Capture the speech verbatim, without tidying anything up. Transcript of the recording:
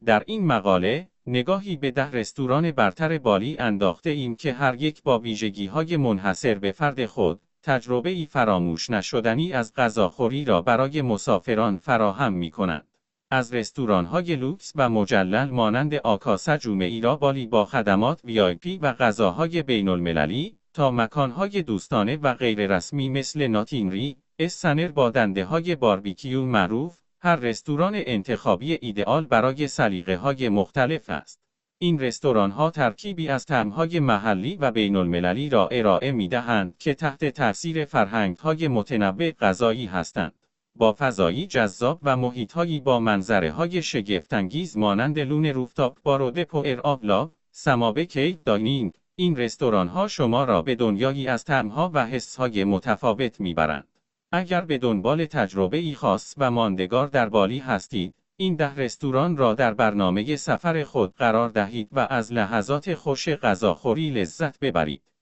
در این مقاله، نگاهی به ده رستوران برتر بالی انداخته ایم که هر یک با ویژگی‌های منحصر به فرد خود، تجربه‌ای فراموش نشدنی از غذاخوری را برای مسافران فراهم می‌کنند. از رستوران‌های لوکس و مجلل مانند آکاسا جومئیرا بالی با خدمات وی آی پی و غذاهای بین‌المللی، تا مکان‌های دوستانه و غیررسمی مثل ناتینری، اسنر با دنده‌های باربیکیو معروف، هر رستوران انتخابی ایدئال برای سلیقه‌های مختلف است. این رستوران‌ها ترکیبی از طعم‌های محلی و بین‌المللی را ارائه می‌دهند که تحت تأثیر فرهنگ‌های متنوع غذایی هستند. با فضایی جذاب و محیط‌هایی با منظره‌های شگفت‌انگیز مانند لون روفتاپ با رود پوئر آب لاب، سمابه کیت داینینگ، این رستوران‌ها شما را به دنیایی از طعم‌ها و حس‌های متفاوت می‌برند. اگر به دنبال تجربه‌ای خاص و ماندگار در بالی هستید، این ده رستوران را در برنامه سفر خود قرار دهید و از لحظات خوش غذاخوری لذت ببرید.